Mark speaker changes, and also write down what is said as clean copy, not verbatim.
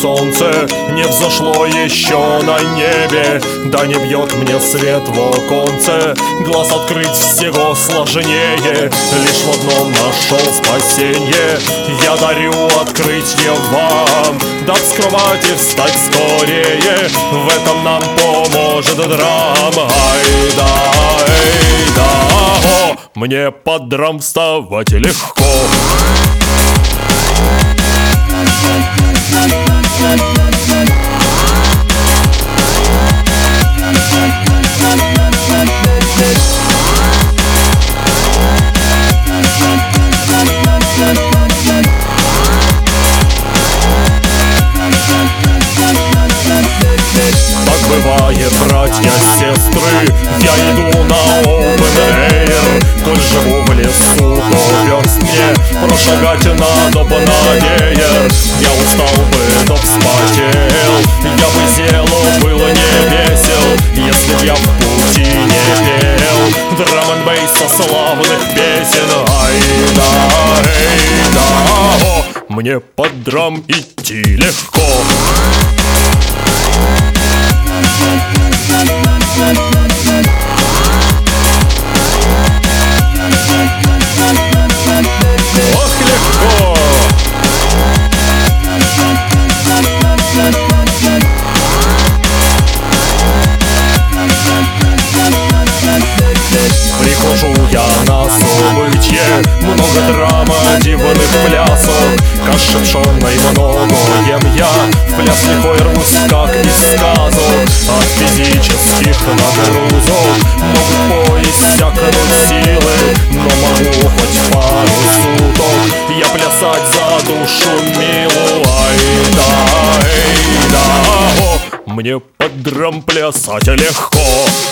Speaker 1: солнце не взошло еще на небе, да не бьет мне свет в оконце. Глаз открыть всего сложнее, лишь в одном нашел спасенье. Я дарю открытие вам, да вскрывать и встать скорее, в этом нам поможет драм. Ай да, о, мне под драм вставать легко. Так бывает, братья, сестры, я иду на open air. Коль живу в лесу, то верст мне прошагать надо бы на веер. Я устал бы, да вспотел, я бы зело было не весел, если б я в пути не пел драм-н-бейса славных песен. Ай да, о, мне под драм идти легко. Ох, легко! Прихожу я на событие, много драма, дивных плясок, каши пшённой много ем я, в пляс лихой рвусь, как из сказок. От физических нагрузок могут поиссякнуть силы, но могу хоть пару суток я плясать за душу милую. Ай да, о, мне под драм плясать легко.